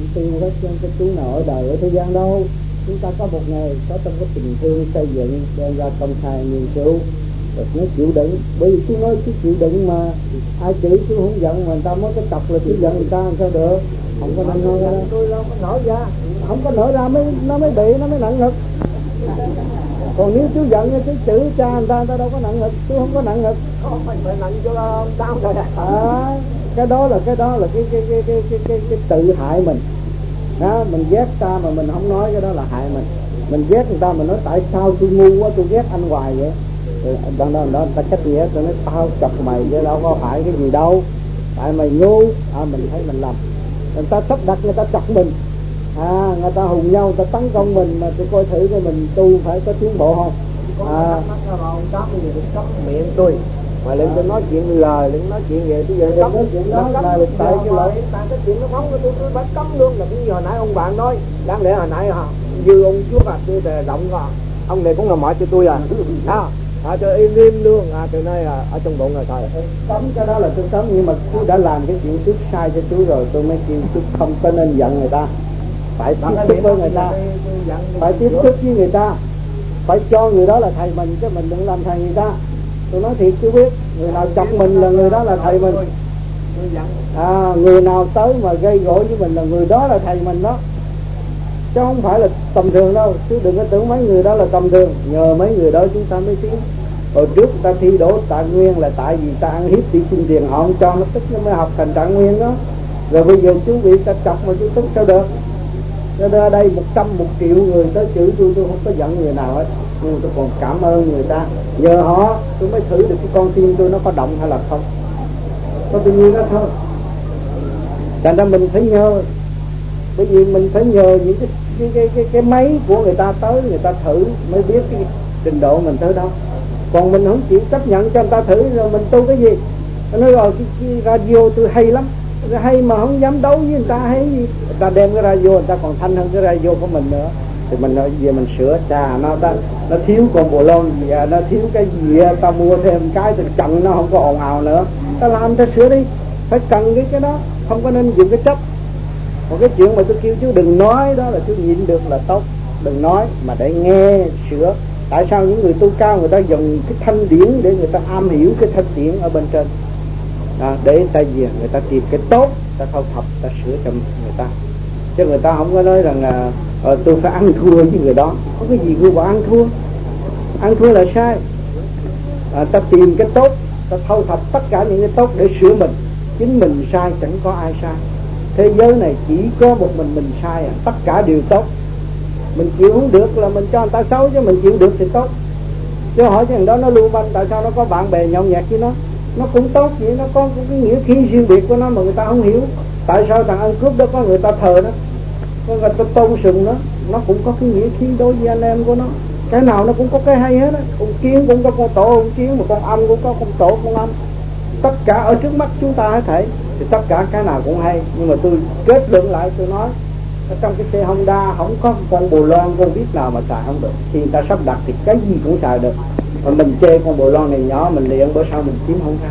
tiêu hết chứ cái chú nào ở đời ở thế gian đâu. Chúng ta có một ngày có trong cái tình thương xây dựng đem ra công khai nghiên cứu rồi nó chịu đựng. Bởi vì chú nói chú chịu đựng mà ai chửi chú không giận, mà người ta mới cái chọc là chú giận người ta làm sao được. Không có nên nói đó. Tôi đâu có nổi ra, không có nổi ra nó mới bị, nó mới nặng ngực. Còn nếu chú giận chú chửi cha người ta đâu có nặng ngực. Chú không có nặng ngực. không phải nặng cho tao rồi. Cái đó là cái tự hại mình. Đó, mình ghét ta mà mình không nói, cái đó là hại mình. Mình ghét người ta mà nói tại sao tôi ngu quá tôi ghét anh hoài vậy. Đó người ta cách ghét rồi nói tao chọc mày chứ đâu có phải cái gì đâu, tại mày ngu. Mình thấy mình lầm. Người ta sắp đặt người ta chọc mình, người ta hùng nhau, người ta tấn công mình, mà tôi coi thử coi mình tu phải có tiến bộ không. Miệng tôi mà lên tôi nói chuyện lời, đừng nói chuyện về bây giờ cấm chuyện đó là tại cái lời, tại cái chuyện nó phóng của tôi phải cấm luôn. Là như hồi nãy ông bạn nói, đáng lẽ hồi nãy như ông chúa tôi rộng rồi, ông này cũng là mọi cho tôi cho im luôn, từ nay ở trong bụng rồi thôi. Cấm cái đó là tôi cấm, nhưng mà chú đã làm cái chuyện trước sai cho chú rồi, tôi mới kêu chú không có nên giận người ta, phải tiếp xúc với người ta, phải tiếp xúc với người ta, phải cho người đó là thầy mình chứ mình đừng làm thầy người ta. Tôi nói thiệt chú biết, người nào chọc mình là người đó là thầy mình. Người nào tới mà gây gỗ với mình là người đó là thầy mình đó, chứ không phải là tầm thường đâu. Chứ đừng có tưởng mấy người đó là tầm thường, nhờ mấy người đó chúng ta mới tiến. Hồi trước ta thi đỗ Trạng Nguyên là tại vì ta ăn hiếp đi xin tiền họ không cho, nó tức nó mới học thành Trạng Nguyên đó. Rồi bây giờ chú bị ta chọc mà chú tức sao được. Cho nên ở đây 100, 1 triệu người tới chửi tôi không có giận người nào hết, nhưng tôi còn cảm ơn người ta. Nhờ họ tôi mới thử được cái con tim tôi nó có động hay là không, có tự nhiên đó thôi. Thành ra mình phải nhờ, bởi vì mình phải nhờ những cái máy của người ta tới, người ta thử mới biết cái trình độ mình tới đâu. Còn mình không chịu chấp nhận cho người ta thử rồi mình tu cái gì. Nó nói rồi cái radio tôi hay lắm, hay mà không dám đấu với người ta hay gì. Người ta đem cái radio người ta còn thanh hơn cái radio của mình nữa, thì mình nói về mình sửa trà nó thiếu con bồ lon gì nó thiếu cái gì ta mua thêm cái thì chặn nó không có ồn ào nữa, ta làm ta sửa đi. Phải cần cái đó, không có nên dùng cái chấp. Còn cái chuyện mà tôi kêu chú đừng nói đó là chú nhịn được là tốt, đừng nói mà để nghe sửa. Tại sao những người tu cao người ta dùng cái thanh điển để người ta am hiểu cái thanh điển ở bên trên để ta về người ta tìm cái tốt, ta thâu thập, ta sửa cho người ta. Chứ người ta không có nói rằng tôi phải ăn thua với người đó. Có cái gì mà ăn thua? Ăn thua là sai. Ta tìm cái tốt, ta thâu thập tất cả những cái tốt để sửa mình. Chính mình sai chẳng có ai sai. Thế giới này chỉ có một mình sai, tất cả đều tốt. Mình chịu không được là mình cho người ta xấu, chứ mình chịu được thì tốt. Chứ hỏi cái thằng đó nó lưu manh, tại sao nó có bạn bè nhậu nhẹt với nó cũng tốt vậy, nó có cái nghĩa khí riêng biệt của nó mà người ta không hiểu. Tại sao thằng ăn cướp đó có người ta thờ nó, có người ta tôn sùng nó cũng có cái nghĩa khí đối với anh em của nó. Cái nào nó cũng có cái hay hết á. Con kiến cũng có con tổ con kiến, mà con âm cũng có con tổ con âm. Tất cả ở trước mắt chúng ta hết thảy, thì tất cả cái nào cũng hay. Nhưng mà tôi kết luận lại, tôi nói ở trong cái xe Honda không có con bồ loan con biết nào mà xài không được. Khi người ta sắp đặt thì cái gì cũng xài được. Mà mình chê con bồ loan này nhỏ, mình liền bữa sau mình kiếm không ra.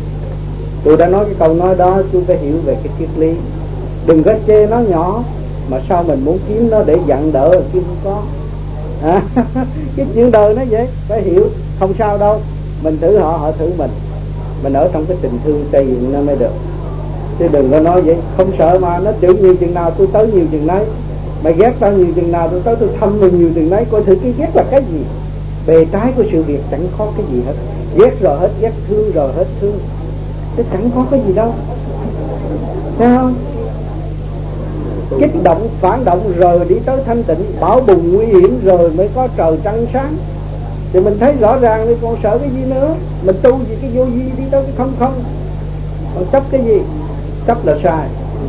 Tôi đã nói cái câu nói đó, chú phải hiểu về cái triết lý. Đừng có chê nó nhỏ mà sao mình muốn kiếm nó để dặn đỡ chứ không có. Cái chuyện đời nó vậy, phải hiểu. Không sao đâu, mình thử họ thử mình. Mình ở trong cái tình thương xây dựng nó mới được. Chứ đừng có nói vậy, không sợ mà nó chửi nhiều chừng nào tôi tới nhiều chừng nấy. Mày ghét tao nhiều chừng nào tôi tới tôi thăm mày nhiều chừng nấy. Coi thử cái ghét là cái gì. Bề trái của sự việc chẳng có cái gì hết. Ghét rồi hết ghét, thương rồi hết thương, chứ chẳng có cái gì đâu. Thấy không? Kích động, phản động rồi đi tới thanh tịnh, bão bùng nguy hiểm rồi mới có trời trăng sáng. Thì mình thấy rõ ràng thì còn sợ cái gì nữa. Mình tu gì cái vô vi đi tới cái không không. Còn chấp cái gì? Chấp là sai.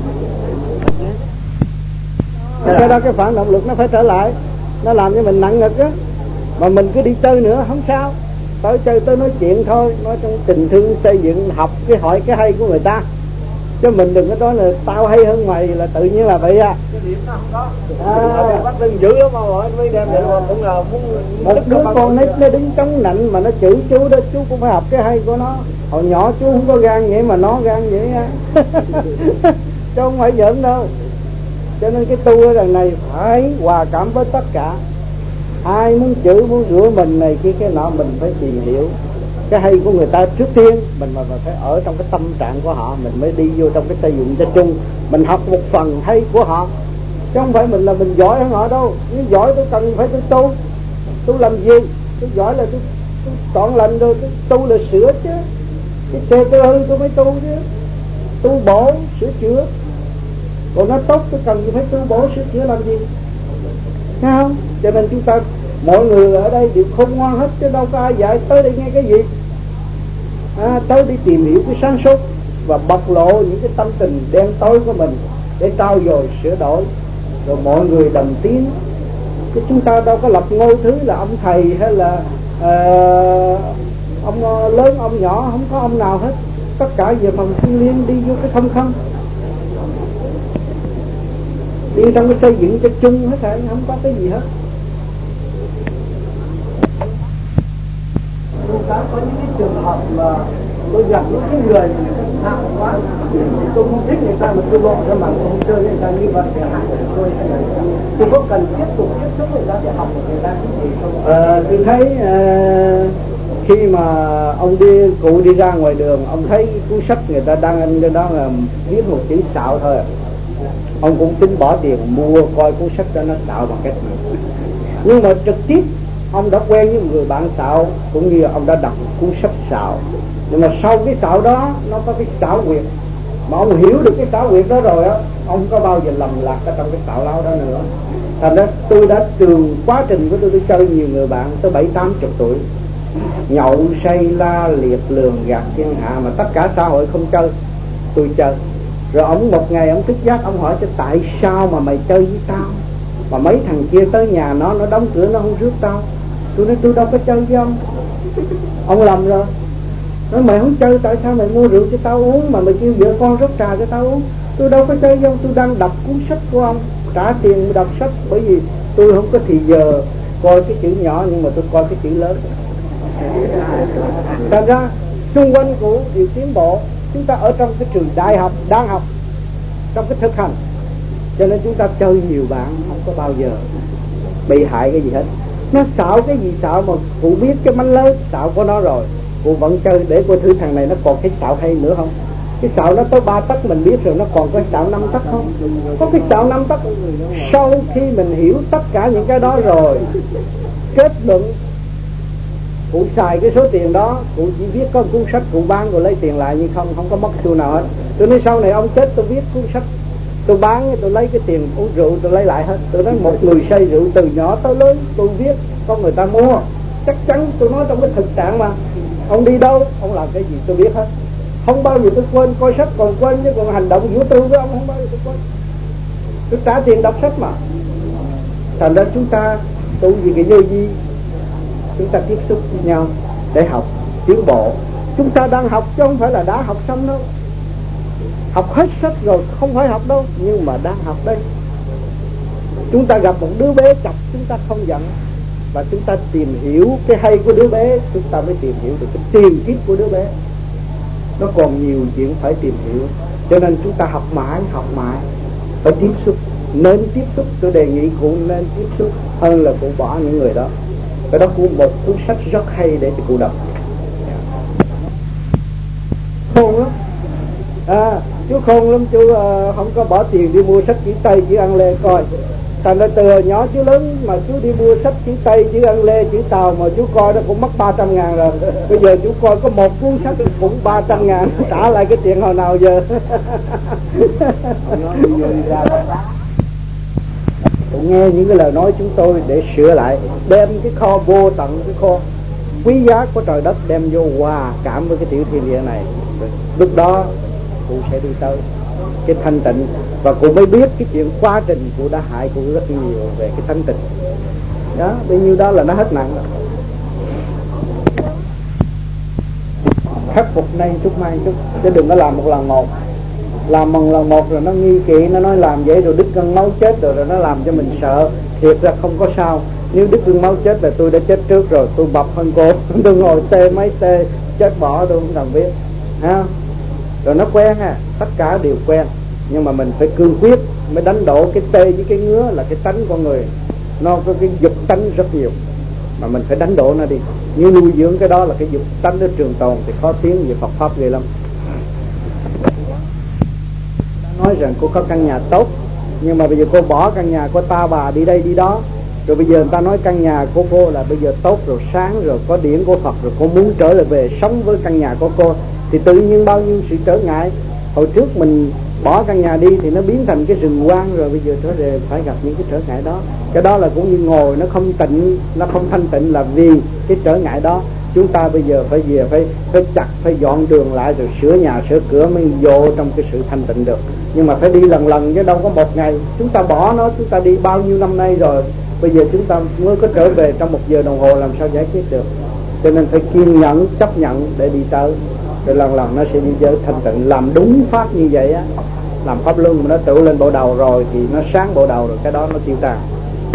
Cái đó cái phản động lực nó phải trở lại. Nó làm cho mình nặng ngực á. Mà mình cứ đi chơi nữa không sao. Tới chơi tới nói chuyện thôi. Nói trong tình thương xây dựng, học cái hỏi cái hay của người ta. Chứ mình đừng có nói là tao hay hơn mày là tự nhiên là vậy. Cái điểm nó không có. Bắt lưng dữ lắm mà mới đem lại cũng là muốn. Một đứa con nó đứng chống nạnh mà nó chửi chú đó, chú cũng phải học cái hay của nó. Hồi nhỏ chú không có gan vậy mà nó gan vậy. Chứ không phải giỡn đâu. Cho nên cái tu ở đằng này phải hòa cảm với tất cả. Ai muốn chửi muốn rủa mình này kia cái nọ, mình phải tìm hiểu cái hay của người ta trước tiên. Mình mà phải ở trong cái tâm trạng của họ, mình mới đi vô trong cái xây dựng cho chung. Mình học một phần hay của họ, chứ không phải mình là mình giỏi hơn họ đâu. Nếu giỏi tôi cần phải tôi tu làm gì? Tôi giỏi là tôi chọn lành rồi, tôi tu là sửa chứ. Cái xe tôi hư tôi mới tu chứ, tu bổ sửa chữa. Còn nó tốt tôi cần phải tu bổ sửa chữa làm gì? Thấy không? Cho nên chúng ta mọi người ở đây đều khôn ngoan hết, chứ đâu có ai dạy tới đây nghe cái gì. Tới đi tìm hiểu cái sáng suốt và bộc lộ những cái tâm tình đen tối của mình để trau dồi sửa đổi, rồi mọi người đồng tiến. Chứ chúng ta đâu có lập ngôi thứ là ông thầy hay là ông lớn ông nhỏ, không có ông nào hết. Tất cả về phần thiên liêng, đi vô cái không không, đi trong cái xây dựng cho chung hết thảy, không có cái gì hết. Có những cái trường hợp mà tôi gặp những cái người sao quá, tôi không thích người ta mà tôi gọi ra mà tôi không chơi với người ta như vậy để hại tôi có cần tiếp tục tiếp xúc với người ta để học của người ta cái gì không? Tôi thấy khi mà ông cụ đi ra ngoài đường, ông thấy cuốn sách người ta đăng in cho đó là viết một chữ xạo thôi, ông cũng tính bỏ tiền mua coi cuốn sách đó nó xạo bằng cách gì. Nhưng mà trực tiếp ông đã quen với một người bạn xạo, cũng như ông đã đọc cuốn sách xạo. Nhưng mà sau cái xạo đó nó có cái xảo quyệt, mà ông hiểu được cái xảo quyệt đó rồi á, ông không có bao giờ lầm lạc ở trong cái xạo lao đó nữa. Thành ra tôi đã từ quá trình của tôi chơi nhiều người bạn tới 70-80 tuổi, nhậu say la liệt lường gạt thiên hạ, mà tất cả xã hội không chơi, tôi chơi. Rồi ông một ngày ông thức giấc, ông hỏi cho tại sao mà mày chơi với tao, mà mấy thằng kia tới nhà nó đóng cửa nó không rước tao. Tôi nói tôi đâu có chơi với ông. Ông lầm rồi. Nói mày không chơi tại sao mày mua rượu cho tao uống, mà mày kêu vợ con rót trà cho tao uống. Tôi đâu có chơi với ông, tôi đang đọc cuốn sách của ông, trả tiền đọc sách, bởi vì tôi không có thì giờ coi cái chữ nhỏ, nhưng mà tôi coi cái chữ lớn. Thành ra xung quanh của điều tiến bộ, chúng ta ở trong cái trường đại học đang học trong cái thực hành, cho nên chúng ta chơi nhiều bạn không có bao giờ bị hại cái gì hết. Nó xạo cái gì xạo mà cụ biết cái mánh lớn xạo của nó rồi, cụ vẫn chơi để coi thử thằng này nó còn cái xạo hay nữa không. Cái xạo nó tới 3 tấc mình biết rồi, nó còn có xạo 5 tấc không? Có cái xạo 5 tấc. Sau khi mình hiểu tất cả những cái đó rồi, kết luận cụ xài cái số tiền đó, cụ chỉ viết có cuốn sách cụ bán rồi lấy tiền lại, nhưng không có mất xu nào hết. Tôi nói sau này ông chết tôi viết cuốn sách, tôi bán tôi lấy cái tiền uống rượu tôi lấy lại hết. Tôi nói một người say rượu từ nhỏ tới lớn tôi viết có người ta mua, chắc chắn. Tôi nói trong cái thực trạng mà ông đi đâu ông làm cái gì tôi biết hết, không bao giờ tôi quên. Coi sách còn quên, chứ còn hành động vũ tư với ông không bao giờ tôi quên. Tôi trả tiền đọc sách mà. Thành ra chúng ta tu vì cái vô vi, chúng ta tiếp xúc với nhau để học tiến bộ. Chúng ta đang học chứ không phải là đã học xong đâu. Học hết sách rồi không phải học đâu, nhưng mà đang học đây. Chúng ta gặp một đứa bé chọc chúng ta không giận, và chúng ta tìm hiểu cái hay của đứa bé, chúng ta mới tìm hiểu được cái tiền kiếp của đứa bé. Nó còn nhiều chuyện phải tìm hiểu, cho nên chúng ta học mãi phải tiếp xúc. Nên tiếp xúc, tôi đề nghị cụ nên tiếp xúc hơn là cụ bỏ những người đó. Cái đó cũng một cuốn sách rất hay để cho cụ đọc. Khôn lắm. Chú khôn lắm, chú không có bỏ tiền đi mua sách chữ Tây chữ An Lê coi. Thành ra từ nhỏ chú lớn mà chú đi mua sách chữ Tây chữ An Lê chữ Tàu mà chú coi đó cũng mất 300.000 rồi. Bây giờ chú coi có một cuốn sách cũng 300.000, trả lại cái tiền hồi nào giờ. Cũng nghe những cái lời nói chúng tôi để sửa lại, đem cái kho vô tận, cái kho quý giá của trời đất đem vô hòa cảm với cái tiểu thiên địa này. Lúc đó cụ sẽ đi tới cái thanh tịnh, và cụ mới biết cái chuyện quá trình cụ đã hại cụ rất nhiều về cái thanh tịnh đó. Bấy nhiêu đó là nó hết nặng rồi. Khắc phục nay chút mai chút, chứ đừng có làm một lần một. Làm một lần một rồi nó nghi kỵ, nó nói làm vậy rồi đứt cân máu chết rồi nó làm cho mình sợ. Thiệt ra không có sao. Nếu đứt cân máu chết là tôi đã chết trước rồi, tôi bập hơn cô. Tôi ngồi tê mấy tê chết bỏ tôi không cần biết. Rồi nó quen tất cả đều quen, nhưng mà mình phải cương quyết mới đánh đổ cái tê với cái ngứa là cái tánh con người. Nó có cái dục tánh rất nhiều mà mình phải đánh đổ nó đi. Nếu nuôi dưỡng cái đó là cái dục tánh nó trường tồn thì khó tiến về Phật pháp ghê lắm. Nói rằng cô có căn nhà tốt, nhưng mà bây giờ cô bỏ căn nhà của ta bà đi đây đi đó, rồi bây giờ người ta nói căn nhà của cô là bây giờ tốt rồi, sáng rồi, có điển của Phật rồi, cô muốn trở lại về sống với căn nhà của cô thì tự nhiên bao nhiêu sự trở ngại. Hồi trước mình bỏ căn nhà đi thì nó biến thành cái rừng hoang, rồi bây giờ trở về phải gặp những cái trở ngại đó. Cái đó là cũng như ngồi nó không tịnh, nó không thanh tịnh là vì cái trở ngại đó. Chúng ta bây giờ phải về phải chặt, phải dọn đường lại rồi sửa nhà sửa cửa mới vô trong cái sự thanh tịnh được. Nhưng mà phải đi lần lần chứ đâu có một ngày. Chúng ta bỏ nó, chúng ta đi bao nhiêu năm nay rồi, bây giờ chúng ta mới có trở về trong 1 giờ đồng hồ làm sao giải quyết được. Cho nên phải kiên nhẫn chấp nhận để đi tới, rồi lần lần nó sẽ đi tới thanh tịnh. Làm đúng pháp như vậy á, làm pháp luân mà nó tự lên bộ đầu rồi thì nó sáng bộ đầu rồi, cái đó nó tiêu tan.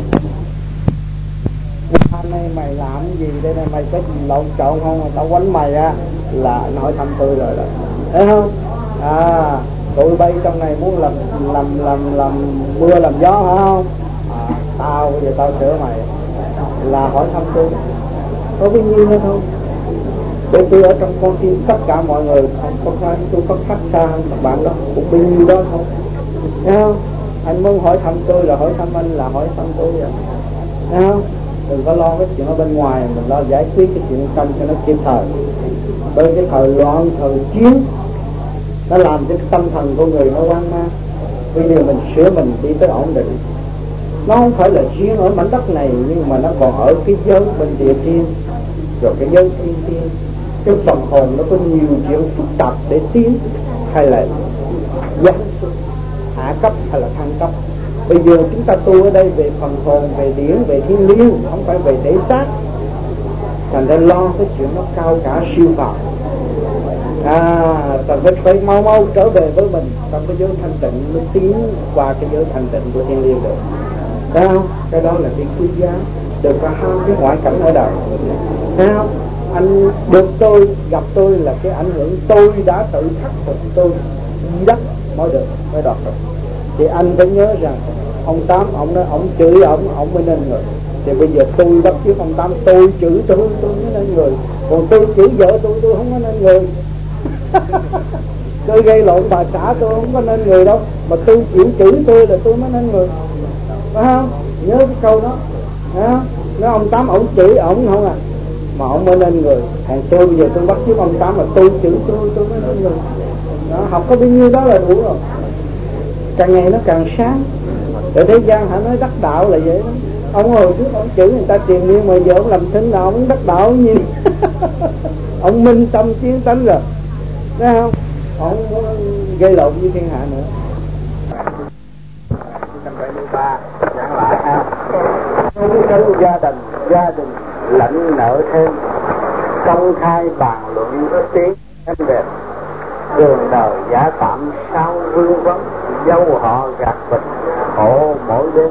Hôm nay mày làm gì đây này, mày có gì lộn xộn không, mà tao quánh mày á là nó hỏi thăm tôi rồi đó, thấy không? Tụi bay trong này muốn làm mưa làm gió hả không? Tao bây giờ tao sửa mày là hỏi thăm tôi, có bao nhiêu nữa thôi. Để tôi ở trong con tim tất cả mọi người, không phải tôi có khác xa các bạn đó, cũng bao nhiêu đó thôi, thấy không? Anh muốn hỏi thăm tôi là hỏi thăm anh, là hỏi thăm tôi rồi, thấy không? Đừng có lo cái chuyện ở bên ngoài, mình lo giải quyết cái chuyện trong cho nó kịp thời. Bởi cái thời loạn, thời chiến nó làm cho cái tâm thần của người nó hoang mang. Bây giờ mình sửa mình đi tới ổn định. Nó không phải là riêng ở mảnh đất này, nhưng mà nó còn ở cái giới bên địa thiên, rồi cái giới thiên thiên. Cái phần hồn nó có nhiều chuyện phức tạp để tiến, hay là giáng xuống, hạ cấp hay là thăng cấp. Bây giờ chúng ta tu ở đây về phần hồn, về điển, về thiên liêng, không phải về thể xác. Thành ra lo cái chuyện nó cao cả siêu phàm. Cần phải mau trở về với mình trong cái giới thanh tịnh, mới tiến qua cái giới thanh tịnh của thiên liêng được. Thấy không? Cái đó là cái quý giá. Đừng có ham cái ngoại cảnh ở đời. Thấy không? Anh được tôi, gặp tôi là cái ảnh hưởng tôi đã tự khắc phục, tôi đi đất mới được, mới đoạt được. Thì anh phải nhớ rằng ông Tám, ông nói ông chửi ông mới nên người. Thì bây giờ tôi bắt chước ông Tám, tôi chửi tôi mới nên người. Còn tôi chửi vợ tôi không có nên người. Tôi gây lộn bà xã tôi không có nên người đâu, mà tôi chịu chửi tôi là tôi mới nên người. Phải không? Nhớ cái câu đó. Nói ông Tám ổng chửi ổng không à, mà ổng mới nên người. Thằng tôi bây giờ tôi bắt chước ông Tám mà tôi chửi tôi mới nên người. Đó, học có bao nhiêu đó là đủ rồi. Càng ngày nó càng sáng. Ở thế gian hả, nói đắc đạo là vậy đó. Ông hồi trước ông chửi người ta triền miên, mà giờ ông làm thính là ông đắc đạo gì. Ông minh tâm chiến tánh rồi, thấy không? Ông gây lộn với thiên hạ nữa. 173 giảng lại ha. Trong gia đình lãnh nợ thêm, công khai bàn luận có tiếng em đẹp, đường đời giả tạm sao vương vấn, dâu họ gạt bình khổ mỗi đêm.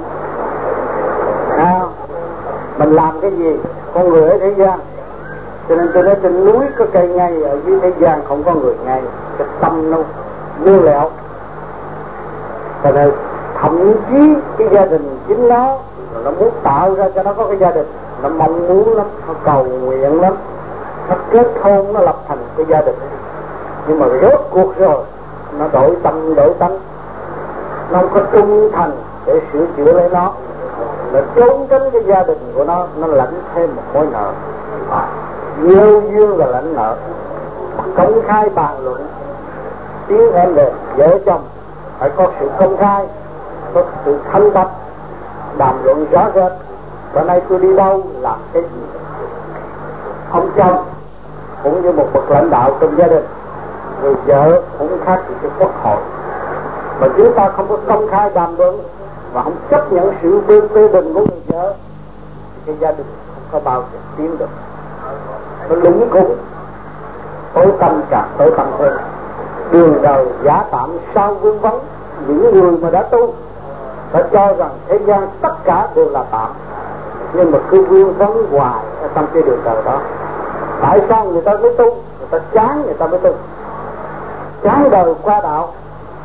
Mình làm cái gì? Con người ở thế gian. Cho nên tôi nói trên núi có cây ngay, ở dưới thế gian không có người ngay. Cái tâm nó lêu lẹo. Cho nên thậm chí cái gia đình chính nó muốn tạo ra cho nó có cái gia đình, nó mong muốn lắm, nó cầu nguyện lắm, nó kết hôn, nó lập thành cái gia đình. Nhưng mà rốt cuộc rồi nó đổi tâm đổi tánh, nó không có trung thành để sửa chữa lấy nó trốn tránh cái gia đình của nó lãnh thêm một mối nợ. Yêu duyên là lãnh nợ. Công khai bàn luận tiếng em đẹp, vợ chồng phải có sự công khai, có sự thanh bạch, đàm luận rõ rệt. Bữa nay tôi đi đâu, làm cái gì. Ông chồng cũng như một bậc lãnh đạo trong gia đình, người vợ cũng khác gì cái quốc hội. Mà chúng ta không có công khai đàm luận và không chấp nhận sự phê bình của người vợ, thì cái gia đình không có bao giờ tiến được. Nó lúng khủng, tối tâm càng tối tâm hơn. Đường đời giả tạm sao vương vấn. Những người mà đã tu đã cho rằng thế gian tất cả đều là tạm, nhưng mà cứ vương vấn hoài ở trong cái đường đời đó. Tại sao người ta mới tu? Người ta chán, người ta mới tu. Chán đời qua đạo,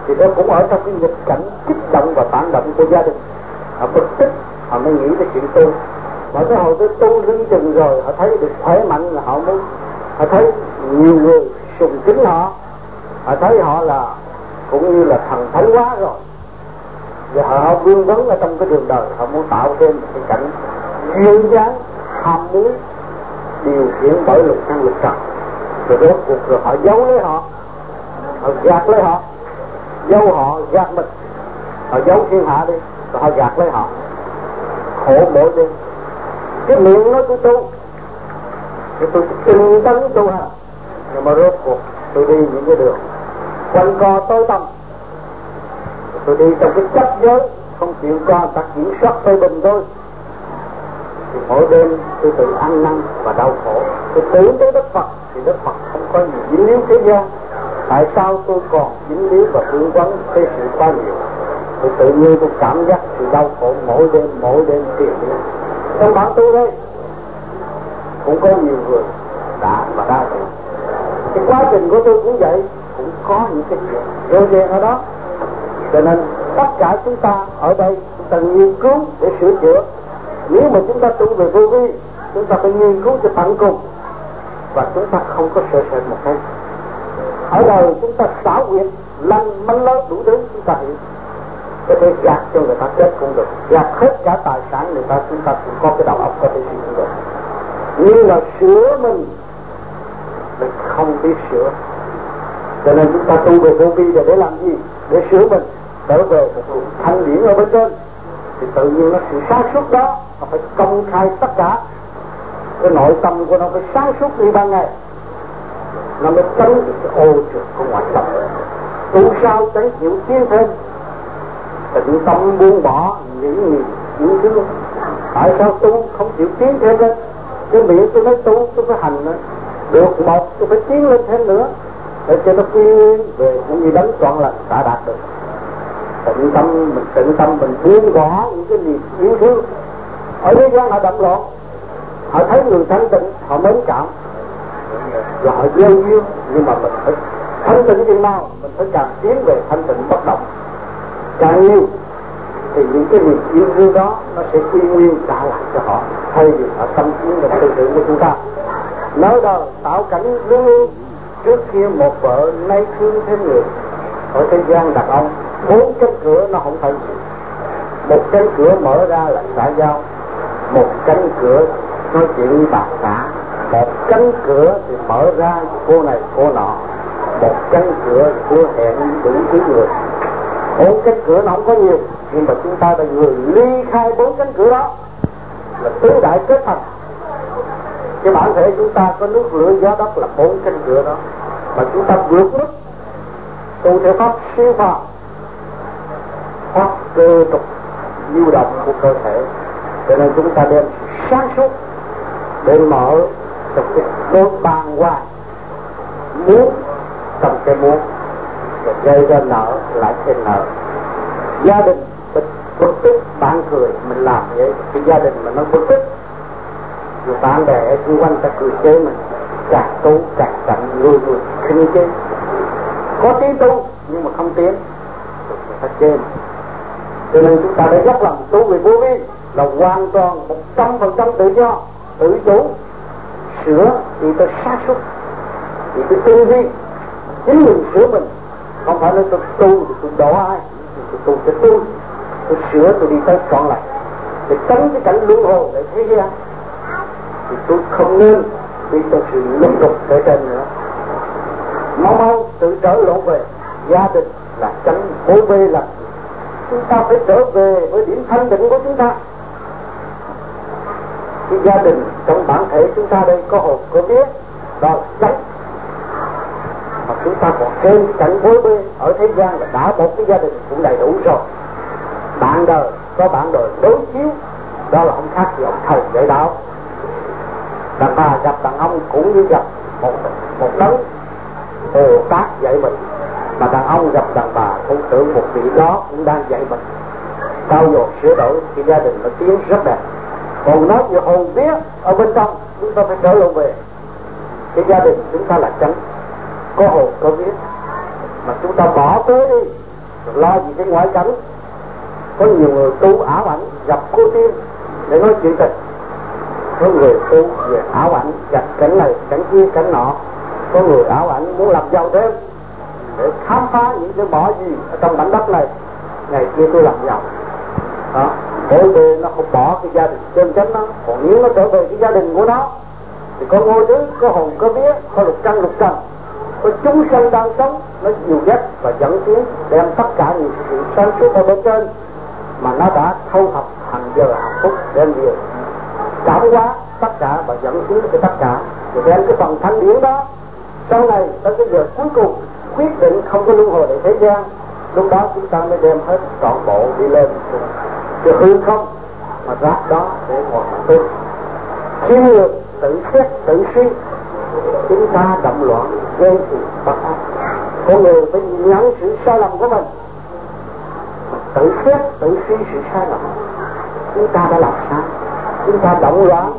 thì nó cũng ở trong cái nghịch cảnh kích động và phản động của gia đình. Họ bực tức, họ mới nghĩ đến chuyện tu. Mà cái hồi tới tu lưng chừng rồi, họ thấy được khỏe mạnh là họ muốn, họ thấy nhiều người sùng kính họ, họ thấy họ là cũng như là thần thánh quá rồi, và họ vương vấn ở trong cái đường đời, họ muốn tạo thêm một cái cảnh duyên dáng ham muốn điều khiển bởi lực năng lực trần. Rồi rốt cuộc rồi họ giấu lấy họ gạt lấy họ, giấu họ gạt mình, họ giấu thiên hạ đi rồi họ gạt lấy họ, khổ mỗi đêm. Cái miệng nói tôi tu, thì tôi tinh tấn tu hành, nhưng mà rốt cuộc tôi đi những cái đường quanh co tối tăm, tôi đi trong cái chấp giới, không chịu cho người ta kiểm soát phê bình tôi, thì mỗi đêm tôi tự ăn năn và đau khổ. Tôi tưởng tới Đức Phật thì Đức Phật không có gì dính líu thế gian, tại sao tôi còn dính líu và vương vấn cái sự quá nhiều? Tôi tự nhiên tôi cảm giác sự đau khổ mỗi đêm tiền đi. Trong bản tôi đây cũng có nhiều người đã và đang vậy. Cái quá trình của tôi cũng vậy, cũng có những cái chuyện rơi rèn ở đó. Cho nên tất cả chúng ta ở đây chúng ta nghiên cứu để sửa chữa. Nếu mà chúng ta tu về vô vi, chúng ta phải nghiên cứu cho tận cùng, và chúng ta không có sợ sệt một cái. Ở đời chúng ta xảo quyệt, lanh manh lối đủ thứ chúng ta hiểu. Có thể gạt cho người ta chết cũng được, gạt hết cả tài sản người ta, chúng ta cũng có cái đầu óc có thể suy nghĩ được. Nhưng mà sửa mình không biết sửa. Cho nên chúng ta tu về vô vi để làm gì? Để sửa mình trở về một luồng thanh điển ở bên trên. Thì tự nhiên nó sự sáng suốt đó nó phải công khai tất cả. Cái nội tâm của nó phải sáng suốt đi ban ngày, nó mới tránh được cái ô trượt của ngoại tâm. Tu sao tránh chịu tiến thêm, tịnh tâm buông bỏ những niềm yêu thương. Tại sao tu không chịu tiến thêm lên? Cái miệng tôi nói tu, tôi phải hành nữa. Được một, tôi phải tiến lên thêm nữa, để cho nó quy nguyên về những gì đánh trọn lành đã đạt được. Tịnh tâm mình buông bỏ những cái niềm yêu thương. Ở thế gian họ đậm loạn, họ thấy người thanh tịnh họ mến cảm, rồi họ gieo duyên. Nhưng mà mình phải thanh tịnh chừng nào, mình phải càng tiến về thanh tịnh bất động càng nhiều, thì những cái niềm yêu thương đó nó sẽ quy nguyên trả lại cho họ, thay vì họ tâm trí và tư tưởng của chúng ta. Nói đời tạo cảnh lương ưu, trước kia một vợ nay thương thêm người. Ở thế gian đàn ông 4 cánh cửa nó không phải gì. Một cánh cửa mở ra là xã giao, một cánh cửa nói chuyện với bà xã, một cánh cửa thì mở ra cô này cô nọ, một cánh cửa của hẹn đủ thứ người. 4 cánh cửa nó không có nhiều, nhưng mà chúng ta là người ly khai 4 cánh cửa đó, là tứ đại kết thành. Cái bản thể chúng ta có nước lửa gió đất là 4 cánh cửa đó, mà chúng ta vượt mức tu theo pháp siêu phàm, pháp cơ trục lưu động của cơ thể. Cho nên chúng ta đem sáng suốt để mở trong cái đôi bàn hoàng muốn trong cái muốn, rồi gây ra nợ lại thêm nợ. Gia đình bực tức, bạn cười mình làm vậy, cái gia đình mà nó bực tức, rồi bạn bè xung quanh ta cười chế mình, càng tu càng cạnh, người khinh chế. Có tí tu nhưng mà không tiến, rồi người ta chế mình. Cho nên chúng ta đã dốc lòng tu về vô vi là hoàn toàn 100% tự do, tự chủ, sửa thì tôi sáng suốt, thì tôi tư duy, chính mình sửa mình, không phải nói tôi tu thì tôi đổ ai, tôi tu cho tôi sửa, tôi đi tới trọn lại để tránh cái cảnh luân hồi để thế gian. Thì tôi không nên bị tôi sự lung đục ở trên nữa, mau tự trở lộ về. Gia đình là tránh bố bê, là chúng ta phải trở về với điểm thanh định của chúng ta. Cái gia đình trong bản thể chúng ta đây có hồn có vía, đó là tránh. Mà chúng ta còn thêm cảnh bối bê ở thế gian là đã một cái gia đình cũng đầy đủ rồi. Bạn đời có bạn đời đối chiếu, đó là không khác gì ông thầy dạy đạo. Đàn bà gặp đàn ông cũng như gặp một đấng Bồ Tát dạy mình, mà đàn ông gặp đàn bà cũng tưởng một vị đó cũng đang dạy mình. Trao dồi sửa đổi thì gia đình nó tiến rất đẹp. Còn nói về hồn vía ở bên trong, chúng ta phải trở lộ về cái gia đình chúng ta là tránh, có hồn có vía. Mà chúng ta bỏ tới đi lo gì cái ngoại cảnh. Có nhiều người tu ảo ảnh gặp cô tiên để nói chuyện tình, có người tu về ảo ảnh gặp cảnh này cảnh kia cảnh nọ, có người ảo ảnh muốn làm giàu thêm để khám phá những cái mỏ gì ở trong mảnh đất này, ngày kia tôi làm giàu đó. Mỗi người nó không bỏ cái gia đình chân chánh nó, còn nếu nó trở về cái gia đình của nó thì có ngôi thứ, có hồn, có vía, có lục căn lục trần, có chúng sanh đang sống, nó dìu dắt và dẫn tiến đem tất cả những sự sáng suốt ở bên trên mà nó đã thâu thập hàng giờ hàng phút đem về cảm hóa tất cả và dẫn tiến cái tất cả, rồi đem cái phần thanh điển đó sau này tới cái giờ cuối cùng quyết định không có luân hồi để thế gian, lúc đó chúng ta mới đem hết trọn bộ đi lên chứ hư không mà rác đó để ngồi mà tu. Khi người tự xét tự suy chúng ta động loạn gây sự bất an. Con người phải nhận sự sai lầm của mình, tự xét tự suy sự sai lầm chúng ta đã làm sai, chúng ta động loạn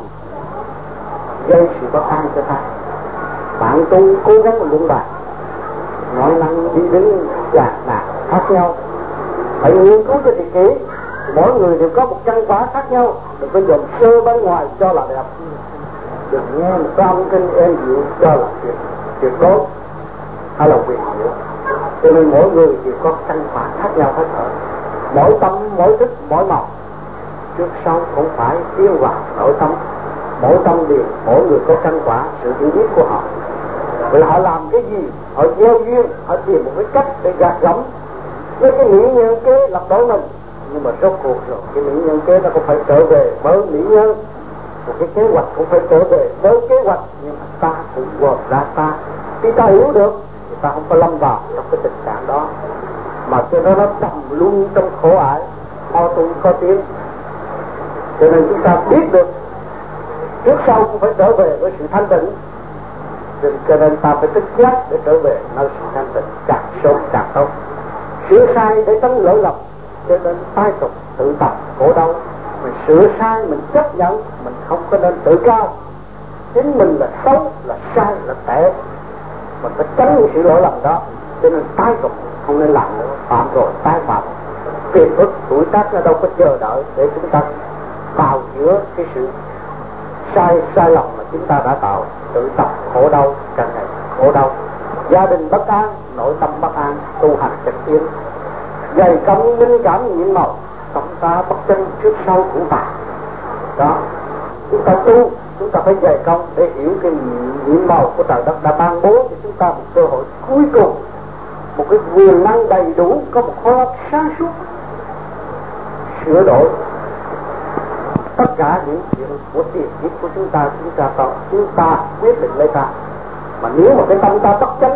gây sự bất an cho ta. Bạn tu cố gắng mà luận bài nói năng đi đứng dạt nạt khác nhau, phải nghiên cứu cho thật kỹ. Mỗi người đều có một căn quả khác nhau, đừng có dòm sơ bên ngoài cho là đẹp, đừng nghe một cái âm kinh êm dịu cho là tuyệt đối hay là quyền diệu. Cho nên mỗi người đều có căn quả khác nhau hết rồi, mỗi tâm mỗi thức mỗi màu trước sau cũng phải tiến vào nội tâm. Mỗi tâm đều mỗi người có căn quả sự hiểu biết của họ, rồi họ làm cái gì, họ gieo duyên, họ tìm một cái cách để gạt gẫm với cái mỹ nhân kế lập đối mình. Nhưng mà rốt cuộc rồi cái mỹ nhân kế nó cũng phải trở về với mỹ nhân, một cái kế hoạch cũng phải trở về với kế hoạch. Nhưng mà ta cũng gồm ra ta, khi ta hiểu được thì ta không có lâm vào trong cái tình trạng đó, mà cho nó trầm luôn trong khổ ải, o tu có tiếng. Cho nên chúng ta biết được trước sau cũng phải trở về với sự thanh tịnh, cho nên ta phải tích giác để trở về nơi sự thanh tịnh càng sớm càng tốt. Sửa sai để tránh lỗi lầm, cho nên tai tục tự tập khổ đau. Mình sửa sai, mình chấp nhận, mình không có nên tự cao chính mình là xấu, là sai, là tệ. Mình phải tránh những sự lỗi lầm đó. Cho nên tai tục không nên làm nữa, phạm rồi tái phạm. Phiền phức tuổi tác nó đâu có chờ đợi để chúng ta bào chữa cái sự sai lầm mà chúng ta đã tạo. Tự tập khổ đau, càng ngày khổ đau, gia đình bất an, nội tâm bất an, tu hành chật tiến, dày công linh cảm nhiệm màu, sống ta bất chân trước sau cũng tàn. Đó, chúng ta tu, chúng ta phải dày công để hiểu cái nhiệm màu của trời đất đã ban bố cho chúng ta một cơ hội cuối cùng, một cái quyền năng đầy đủ, có một khối óc sáng suốt sửa đổi tất cả những chuyện của tiền kiếp của chúng ta quyết định lấy ta. Mà nếu mà cái tâm ta bất chánh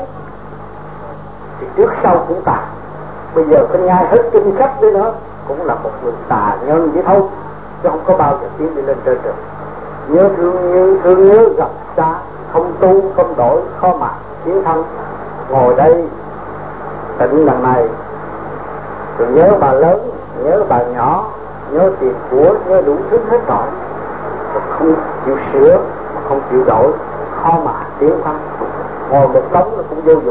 thì trước sau cũng tà. Bây giờ cái nhai hết kinh sách đi nữa cũng là một người tà nhân vậy thôi, chứ không có bao giờ tiến đi lên trên được. Nhớ thương nhớ gặp xa, không tu không đổi khó mà tiến thân. Ngồi đây tịnh lần này rồi nhớ bà lớn, nhớ bà nhỏ, nhớ tiền của, nhớ đủ thứ hết rồi, mà không chịu sửa, mà không chịu đổi, khó mà tiến thân. Ngồi một đống nó cũng vô dụng.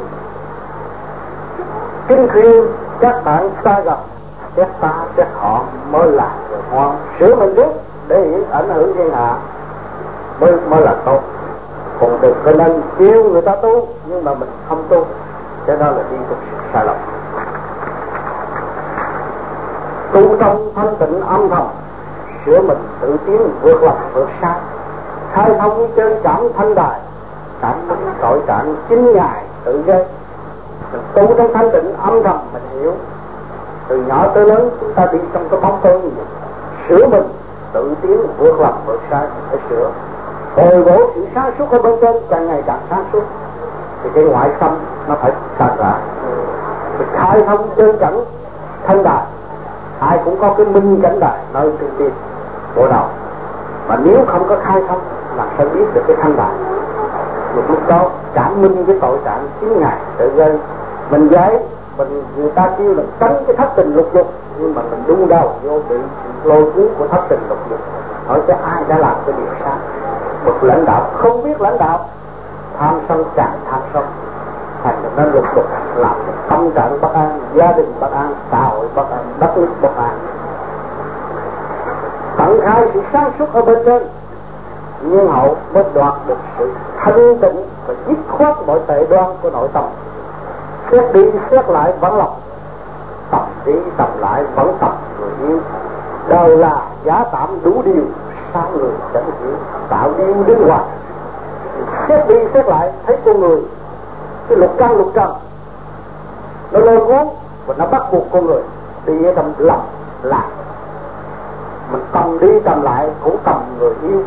Kinh khuyên các bạn xa gặp, các ta các họ mới là người ngoan. Sửa mình trước để ảnh hưởng thiên hạ mới là tốt. Còn đừng có nên kêu người ta tu nhưng mà mình không tu, cho đó là đi tục sự sai lầm. Tu trong thanh tịnh âm thầm, sửa mình tự tiến vượt lòng vượt sai, khai thông trên cảm thanh đài, cảm minh tội trạng chính ngài tự gây. Mình tu trong thanh tịnh âm thầm, mình hiểu từ nhỏ tới lớn chúng ta đi trong cái bóng tối như vậy. Sửa mình tự tiến vượt lòng vượt sai, phải sửa bồi bổ sự sáng suốt ở bên trên, càng ngày càng sáng suốt thì cái ngoại tâm nó phải càng rã. Mình khai thông trên cảnh thanh đài, ai cũng có cái minh cảnh đài nơi trung tâm bộ đầu, mà nếu không có khai thông làm sao biết được cái thanh đài. Một lúc đó cảm minh với tội trạng chính ngài tự gây. Mình giấy người ta kêu là tránh cái thất tình lục dục, nhưng mà mình đung đầu vô bị sự lôi cuốn của thất tình lục dục. Hỏi cho ai đã làm cái điều sai? Một lãnh đạo không biết lãnh đạo, tham sân càng tham sân, thành ra nó lục đục làm tâm trạng bất an, gia đình bất an, xã hội bất an, đất nước bất an. Tận khai sự sáng suốt ở bên trên, nhiên hậu mới đoạt được sự thanh tịnh và dứt khoát mọi tệ đoan của nội tâm. Xét đi xét lại vẫn lòng, tầm đi tầm lại vẫn tầm người yêu. Đời là giá tạm đủ điều, sao người chẳng hiểu, tạo điều đứng ngoài. Xét đi xét lại thấy con người, cái lục căn nó lôi cuốn và nó bắt buộc con người đi ở trong lòng lạc. Mình tầm đi tầm lại cũng tầm người yêu.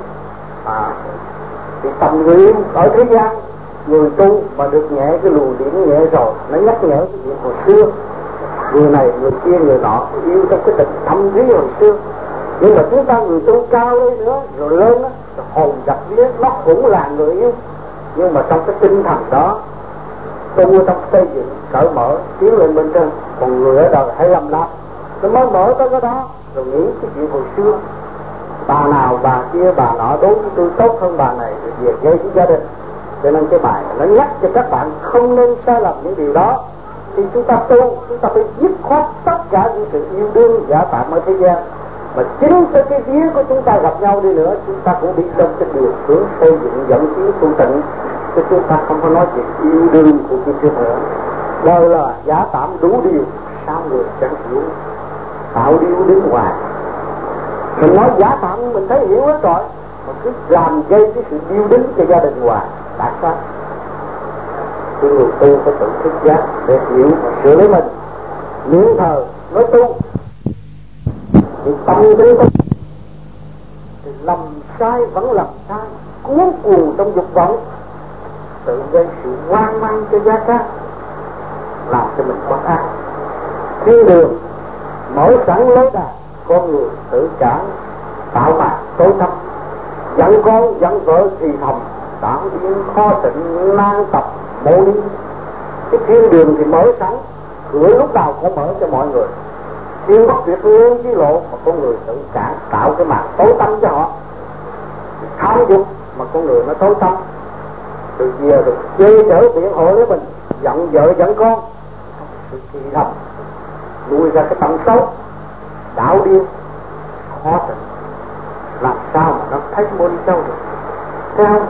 Thì tầm người yêu ở thế gian, người tu mà được nhẹ cái luồng điển nhẹ rồi, nó nhắc nhở cái chuyện hồi xưa, người này người kia người nọ yêu trong cái tình thâm thúy hồi xưa. Nhưng mà chúng ta người tu cao lên nữa rồi lên á, hồn dập vía nó cũng là người yêu. Nhưng mà trong cái tinh thần đó, tu trong xây dựng cởi mở tiến lên bên trên. Còn người ở đời hay lầm lap, nó mới mở tới cái đó rồi nghĩ cái chuyện hồi xưa, bà nào bà kia bà nọ đối với tôi tốt hơn bà này, rồi về gây với gia đình. Cho nên cái bài nó nhắc cho các bạn không nên sai lầm những điều đó. Thì chúng ta tu, chúng ta phải dứt khoát tất cả những sự yêu đương giả tạm ở thế gian. Mà chính tới cái vía của chúng ta gặp nhau đi nữa, chúng ta cũng đi trong cái điều hướng xây dựng dẫn tiến tu tịnh. Chứ chúng ta không có nói chuyện yêu đương của cái chuyện nữa. Đời là giả tạm đủ điều, sao người chẳng hiểu, tạo điều đứng ngoài. Mình nói giả tạm mình thấy hiểu hết rồi, mà cứ làm gây cái sự điêu đứng cho gia đình ngoài. Tại sao? Cái người tu phải tự thức giác để hiểu và sửa lấy mình. Miễn thờ nói tu thì tâm tính tu, thì lầm sai vẫn lầm sai, cuốn cuồng trong dục vọng, tự gây sự hoang mang cho gia can, làm cho mình bất an. Thiên đường mở sẵn lối đà, con người tự cản tạo màn tối thâm, giận con giận vợ thì thầm, tạo điên khó tịnh nan tập mô ni. Cái thiên đường thì mở sẵn, cửa lúc nào cũng mở cho mọi người. Thiên bất tuyệt liên chí lộ mà con người tự cản tạo cái màn tối tăm cho họ. Tham dục mà con người nó tối tăm, từ giờ được chê chở biện hộ với mình, giận vợ giận con, sự thì thầm nuôi ra cái tâm xấu, đạo điên khó tịnh. Làm sao mà nó thấy Mô Ni Châu được? Thấy không?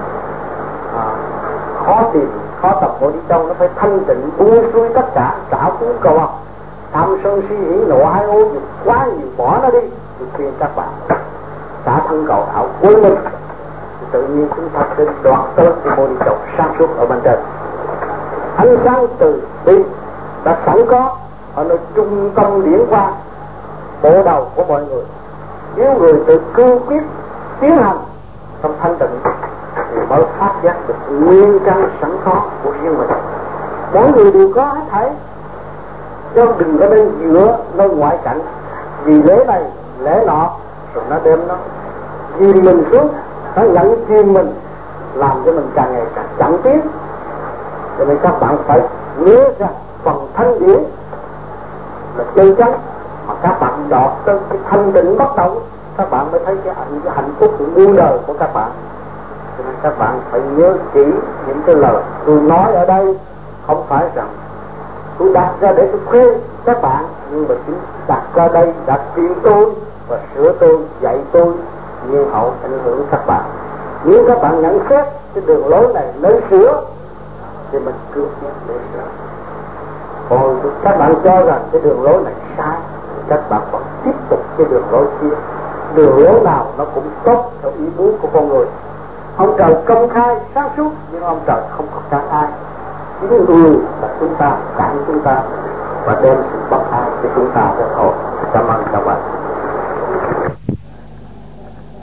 Khó tìm, khó tập Mô Ni Châu. Nó phải thanh tịnh buông xuôi tất cả, xả cuốn cầu học, tham sân si hỉ nộ hai ô dục quá nhiều, bỏ nó đi. Tôi khuyên các bạn xả thân cầu đạo quên mình, thì tự nhiên chúng ta sẽ đoạt tới cái Mô Ni Châu sáng suốt ở bên trên. Ánh sáng từ bi đã sẵn có ở nơi trung tâm điển quang bộ đầu của mọi người. Nếu người tự cương quyết tiến hành trong thanh tịnh thì mới phát giác được nguyên căn sẵn có của riêng mình. Mỗi người đều có hết thảy, chứ đừng có nên dựa nơi ngoại cảnh. Vì lễ này lễ nọ rồi nó đem nó chìm mình xuống, nó nhận chìm mình, làm cho mình càng ngày càng chậm tiến. Cho nên các bạn phải nhớ rằng phần thanh điển là chân chắn, mà các bạn đọt tới cái thanh tịnh bất động, các bạn mới thấy cái hạnh phúc của muôn đời của các bạn. Cho nên các bạn phải nhớ kỹ những cái lời tôi nói ở đây. Không phải rằng tôi đặt ra để tôi khuyên các bạn, nhưng mà chỉ đặt ra đây đặt khuyên tôi và sửa tôi, dạy tôi, nhưng hậu ảnh hưởng các bạn. Nếu các bạn nhận xét cái đường lối này nên sửa thì mình cương quyết để sửa. Còn các bạn cho rằng cái đường lối này sai, các bạn vẫn tiếp tục cái đường lối kia. Đường lối nào nó cũng tốt theo ý muốn của con người. Ông trời công khai sáng suốt, nhưng ông trời không có cản ai. Chính người là chúng ta cản chúng ta và đem sự bất an cho chúng ta ra thôi. Cảm ơn các bạn.